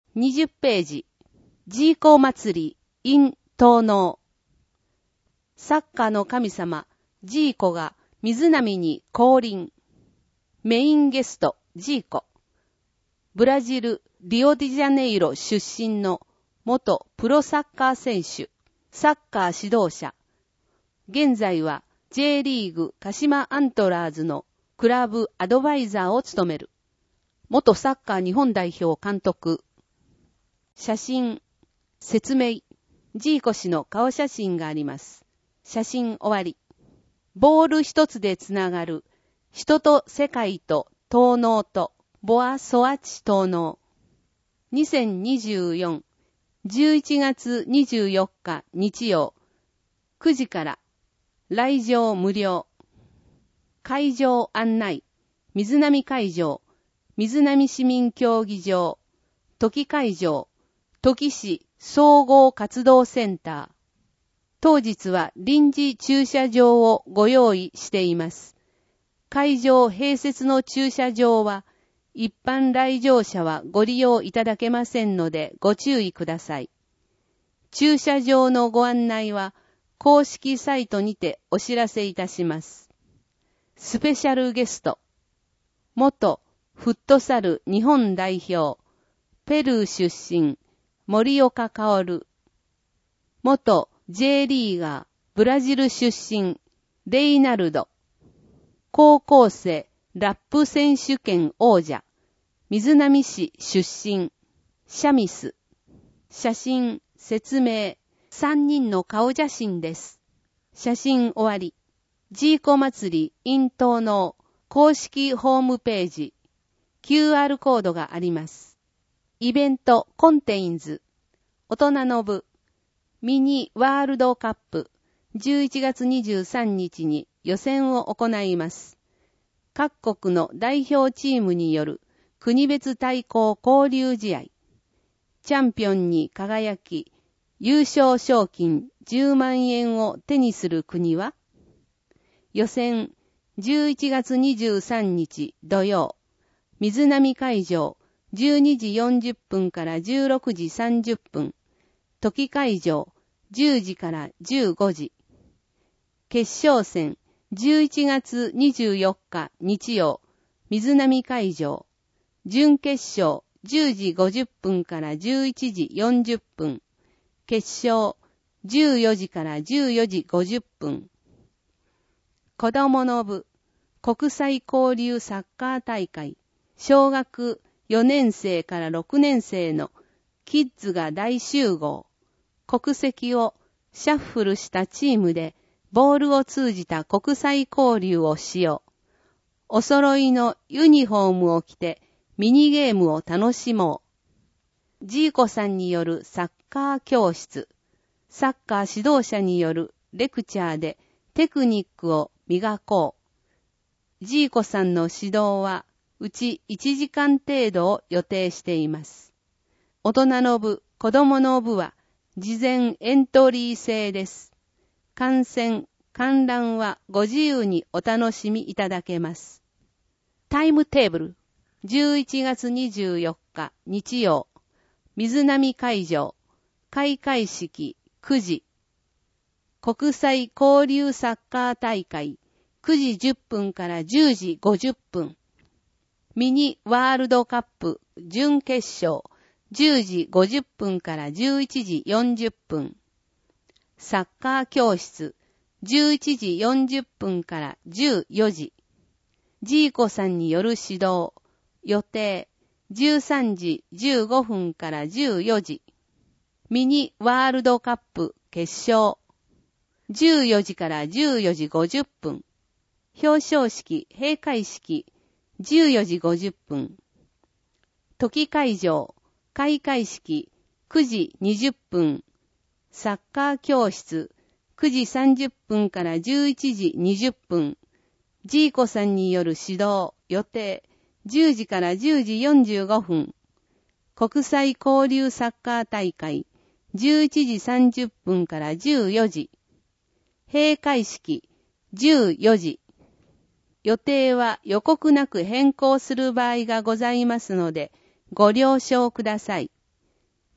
20ページ。ジーコ祭り in 東農。サッカーの神様、ジーコが水波に降臨。メインゲスト、ジーコ。ブラジル、リオデジャネイロ出身の元プロサッカー選手、サッカー指導者。現在は J リーグ鹿島アントラーズのクラブアドバイザーを務める。元サッカー日本代表監督。写真、説明。ジーコ氏の顔写真があります。写真終わり。ボール一つでつながる。人と世界と東農とボア・ソアチ東農。2024、11月24日日曜、9時から、来場無料。会場案内、水波会場、水波市民競技場、土岐会場、土岐市総合活動センター。当日は臨時駐車場をご用意しています。会場併設の駐車場は、一般来場者はご利用いただけませんのでご注意ください。駐車場のご案内は、公式サイトにてお知らせいたします。スペシャルゲスト。元フットサル日本代表、ペルー出身、森岡薫。元J リーガー、ブラジル出身、レイナルド。高校生、ラップ選手権王者、水波市出身、シャミス。写真、説明、3人の顔写真です。写真終わり。ジーコ祭り in 東農公式ホームページ、QR コードがあります。イベントコンテインズ、大人の部、ミニワールドカップ、11月23日に予選を行います。各国の代表チームによる国別対抗交流試合。チャンピオンに輝き、優勝賞金10万円を手にする国は、予選11月23日土曜、水波会場12時40分から16時30分、土岐会場10時から15時。決勝戦11月24日日曜、水波会場。準決勝10時50分から11時40分。決勝14時から14時50分。子供の部、国際交流サッカー大会。小学4年生から6年生のキッズが大集合。国籍をシャッフルしたチームでボールを通じた国際交流をしよう。お揃いのユニフォームを着てミニゲームを楽しもう。ジーコさんによるサッカー教室。サッカー指導者によるレクチャーでテクニックを磨こう。ジーコさんの指導はうち1時間程度を予定しています。大人の部、子供の部は事前エントリー制です。観戦、観覧はご自由にお楽しみいただけます。タイムテーブル。11月24日日曜。水波会場。開会式9時。国際交流サッカー大会9時10分から10時50分。ミニワールドカップ準決勝10時50分から11時40分。サッカー教室11時40分から14時。ジーコさんによる指導。予定13時15分から14時。ミニワールドカップ決勝。14時から14時50分。表彰式、閉会式、14時50分。土岐会場、開会式、9時20分。サッカー教室、9時30分から11時20分。ジーコさんによる指導、予定、10時から10時45分。国際交流サッカー大会、11時30分から14時。閉会式、14時。予定は予告なく変更する場合がございますので、ご了承ください。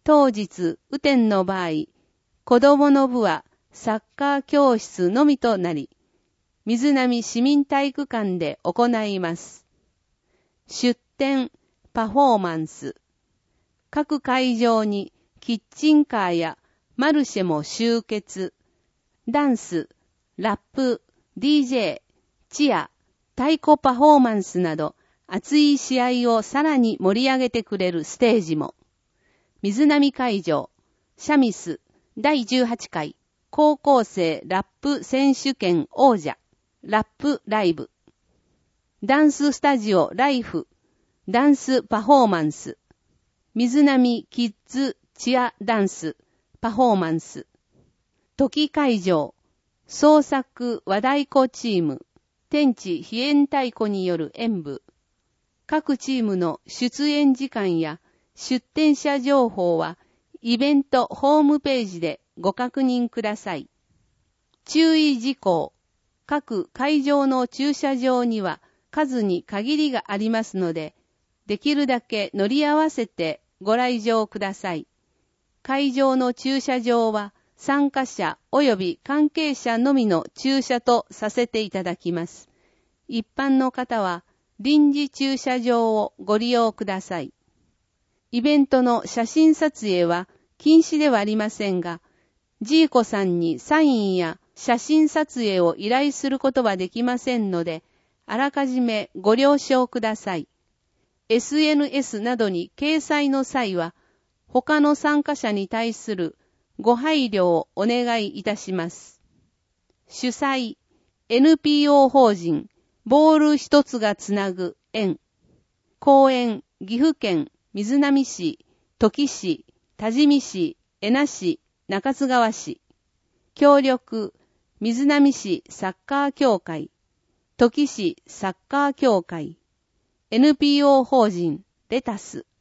当日、雨天の場合、子供の部はサッカー教室のみとなり、水波市民体育館で行います。出展、パフォーマンス。各会場にキッチンカーやマルシェも集結。ダンス、ラップ、DJ、チア、太鼓パフォーマンスなど、熱い試合をさらに盛り上げてくれるステージも。水波会場、シャミス、第18回、高校生ラップ選手権王者、ラップライブ。ダンススタジオライフ、ダンスパフォーマンス。水波キッズチアダンス、パフォーマンス。時会場、創作和太鼓チーム、天地飛燕太鼓による演舞。各チームの出演時間や出展者情報はイベントホームページでご確認ください。注意事項。各会場の駐車場には数に限りがありますので、できるだけ乗り合わせてご来場ください。会場の駐車場は参加者及び関係者のみの駐車とさせていただきます。一般の方は臨時駐車場をご利用ください。イベントの写真撮影は禁止ではありませんが、ジーコさんにサインや写真撮影を依頼することはできませんので、あらかじめご了承ください。SNS などに掲載の際は、他の参加者に対するご配慮をお願いいたします。主催、NPO 法人、ボール一つがつなぐ縁。公演、岐阜県、瑞浪市、土岐市、多治見市、恵那市、中津川市。協力、瑞浪市サッカー協会、土岐市サッカー協会、NPO 法人、レタス。